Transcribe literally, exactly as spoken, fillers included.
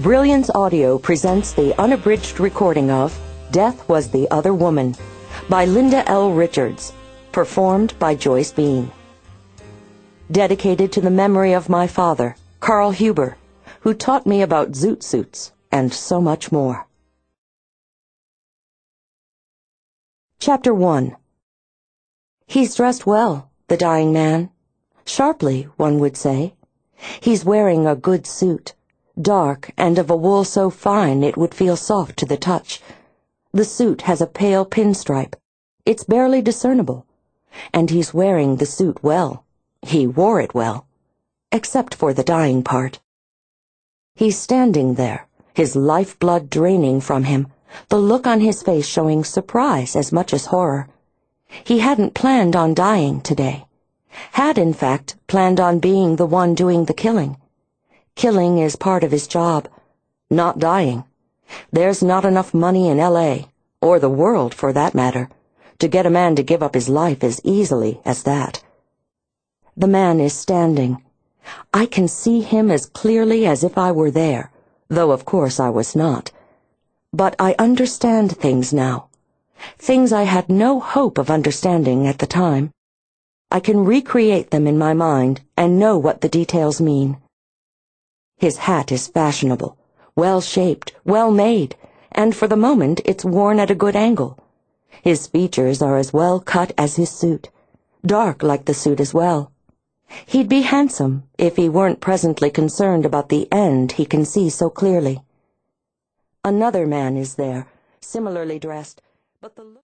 Brilliance Audio presents the unabridged recording of Death Was the Other Woman by Linda L. Richards, performed by Joyce Bean. Dedicated to the memory of my father, Carl Huber, who taught me about zoot suits and so much more. Chapter one. He's dressed well, the dying man. Sharply, one would say. He's wearing a good suit, dark and of a wool so fine it would feel soft to the touch. The suit has a pale pinstripe. It's barely discernible. And he's wearing the suit well. He wore it well. Except for the dying part. He's standing there, his lifeblood draining from him, the look on his face showing surprise as much as horror. He hadn't planned on dying today. Had, in fact, planned on being the one doing the killing. Killing is part of his job. Not dying. There's not enough money in L A, or the world for that matter, to get a man to give up his life as easily as that. The man is standing. I can see him as clearly as if I were there, though of course I was not. But I understand things now. Things I had no hope of understanding at the time. I can recreate them in my mind and know what the details mean. His hat is fashionable, well-shaped, well-made, and for the moment it's worn at a good angle. His features are as well cut as his suit, dark like the suit as well. He'd be handsome if he weren't presently concerned about the end he can see so clearly. Another man is there, similarly dressed, but the look